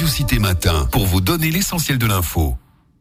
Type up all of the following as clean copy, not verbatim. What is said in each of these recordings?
Radio Cité Matin pour vous donner l'essentiel de l'info.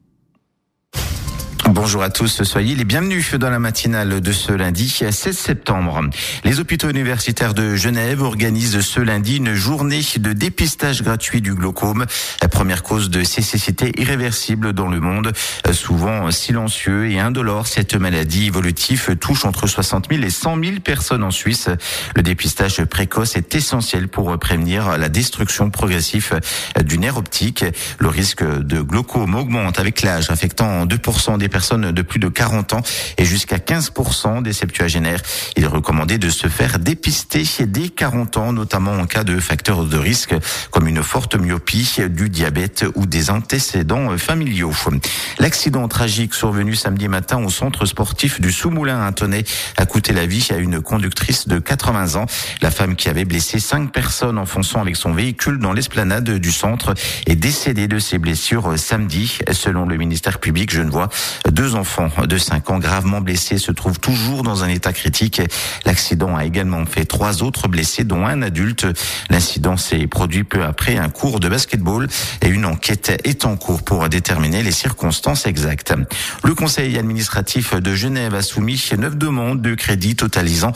Bonjour à tous, soyez les bienvenus dans la matinale de ce lundi 16 septembre. Les hôpitaux universitaires de Genève organisent ce lundi une journée de dépistage gratuit du glaucome, la première cause de cécité irréversible dans le monde, souvent silencieux et indolore. Cette maladie évolutive touche entre 60 000 et 100 000 personnes en Suisse. Le dépistage précoce est essentiel pour prévenir la destruction progressive du nerf optique. Le risque de glaucome augmente avec l'âge, affectant 2% des personnes de plus de 40 ans et jusqu'à 15% des septuagénaires. Il est recommandé de se faire dépister dès 40 ans, notamment en cas de facteurs de risque comme une forte myopie, du diabète ou des antécédents familiaux. L'accident tragique survenu samedi matin au centre sportif du Sous-Moulin à Tonnet a coûté la vie à une conductrice de 80 ans. La femme qui avait blessé 5 personnes en fonçant avec son véhicule dans l'esplanade du centre est décédée de ses blessures samedi. Selon le ministère public genevois, 2 enfants de 5 ans gravement blessés se trouvent toujours dans un état critique. L'accident a également fait 3 autres blessés, dont un adulte. L'incident s'est produit peu après un cours de basketball et une enquête est en cours pour déterminer les circonstances exactes. Le conseil administratif de Genève a soumis 9 demandes de crédit totalisant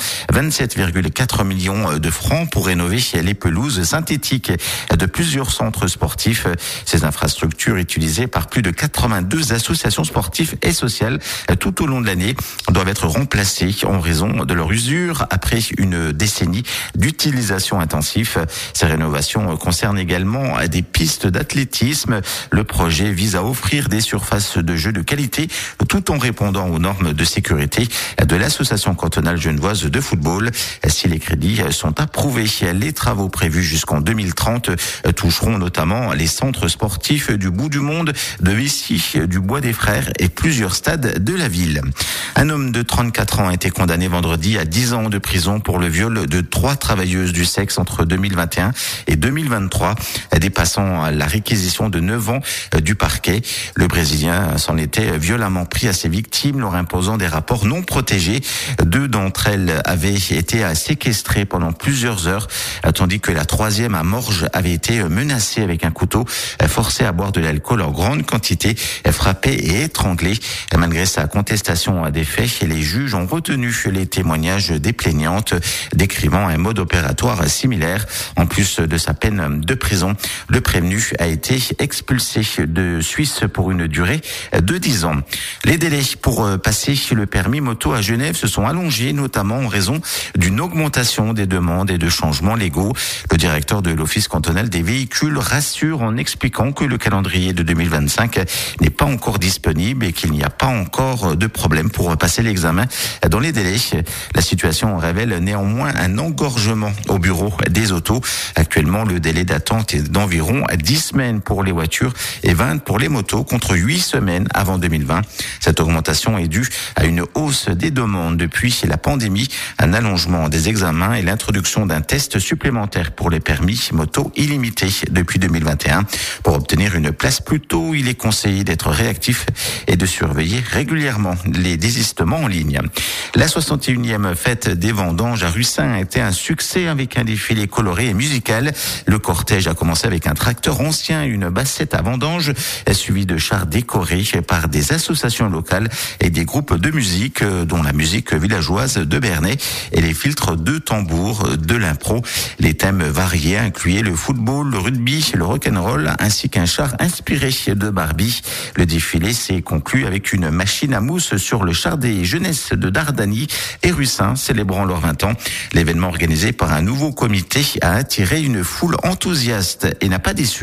27,4 millions de francs pour rénover les pelouses synthétiques de plusieurs centres sportifs. Ces infrastructures utilisées par plus de 82 associations sportives et sociales tout au long de l'année doivent être remplacées en raison de leur usure après une décennie d'utilisation intensive. Ces rénovations concernent également des pistes d'athlétisme. Le projet vise à offrir des surfaces de jeu de qualité tout en répondant aux normes de sécurité de l'association cantonale genevoise de football. Si les crédits sont approuvés, les travaux prévus jusqu'en 2030 toucheront notamment les centres sportifs du bout du monde, de Vissy, du Bois des Frères et plusieurs stades de la ville. Un homme de 34 ans a été condamné vendredi à 10 ans de prison pour le viol de 3 travailleuses du sexe entre 2021 et 2023, dépassant la réquisition de 9 ans du parquet. Le Brésilien s'en était violemment pris à ses victimes, leur imposant des rapports non protégés. 2 d'entre elles avaient été séquestrées pendant plusieurs heures, tandis que la 3e à Morges avait été menacée avec un couteau, forcée à boire de l'alcool en grande quantité, frappée et étranglée. Malgré sa contestation des faits, les juges ont retenu les témoignages des plaignantes, décrivant un mode opératoire similaire. En plus de sa peine de prison, le prévenu a été expulsé de Suisse pour une durée de 10 ans. Les délais pour passer le permis moto à Genève se sont allongés, notamment en raison d'une augmentation des demandes et de changements légaux. Le directeur de l'Office cantonal des véhicules rassure en expliquant que le calendrier de 2025 n'est pas encore disponible et qu'il n'y a pas encore de problème pour passer l'examen dans les délais. La situation révèle néanmoins un engorgement au bureau des autos. Actuellement, le délai d'attente est d'environ 10 semaines pour les voitures et 20 pour les motos, contre 8 semaines avant 2020. Cette augmentation est due à une hausse des demandes depuis la pandémie, un allongement des examens et l'introduction d'un test supplémentaire pour les permis moto illimités depuis 2021. Pour obtenir une place plus tôt, il est conseillé d'être réactif et de surveiller régulièrement les désistements en ligne. La 61e fête des vendanges à Russin a été un succès avec un défilé coloré et musical. Le cortège a commencé avec un tracteur ancien et une bassette à vendanges, suivi de chars décorés par des associations locales et des groupes de musique, dont la musique villageoise de Bernay et les filtres de tambour de l'impro. Les thèmes variés incluaient le football, le rugby, le rock'n'roll, ainsi qu'un char inspiré de Barbie. Le défilé s'est conclu avec une machine à mousse sur le char des jeunesses de Dardani et Russin, célébrant leurs 20 ans. L'événement organisé par un nouveau comité a attiré une foule enthousiaste et n'a pas déçu.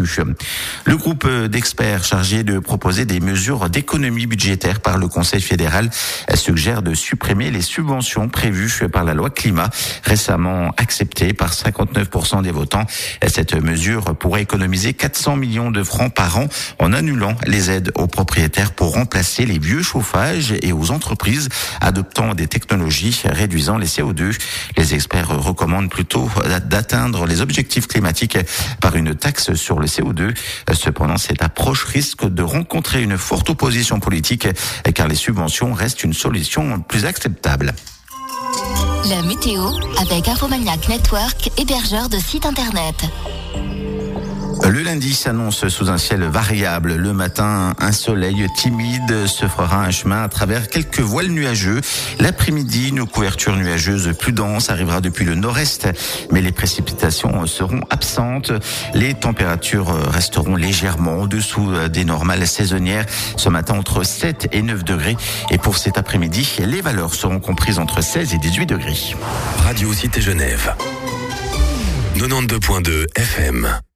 Le groupe d'experts chargé de proposer des mesures d'économie budgétaire par le Conseil fédéral suggère de supprimer les subventions prévues par la loi climat, récemment acceptée par 59% des votants. Cette mesure pourrait économiser 400 millions de francs par an en annulant les aides aux propriétaires pour remplacer les vieux chauffages et aux entreprises adoptant des technologies réduisant les CO2. Les experts recommandent plutôt d'atteindre les objectifs climatiques par une taxe sur le CO2. Cependant, cette approche risque de rencontrer une forte opposition politique car les subventions restent une solution plus acceptable. La météo avec Infomaniac Network, hébergeur de sites internet. Le lundi s'annonce sous un ciel variable. Le matin, un soleil timide se fera un chemin à travers quelques voiles nuageux. L'après-midi, une couverture nuageuse plus dense arrivera depuis le nord-est, mais les précipitations seront absentes. Les températures resteront légèrement au-dessous des normales saisonnières. Ce matin, entre 7 et 9 degrés. Et pour cet après-midi, les valeurs seront comprises entre 16 et 18 degrés. Radio Cité Genève. 92.2 FM.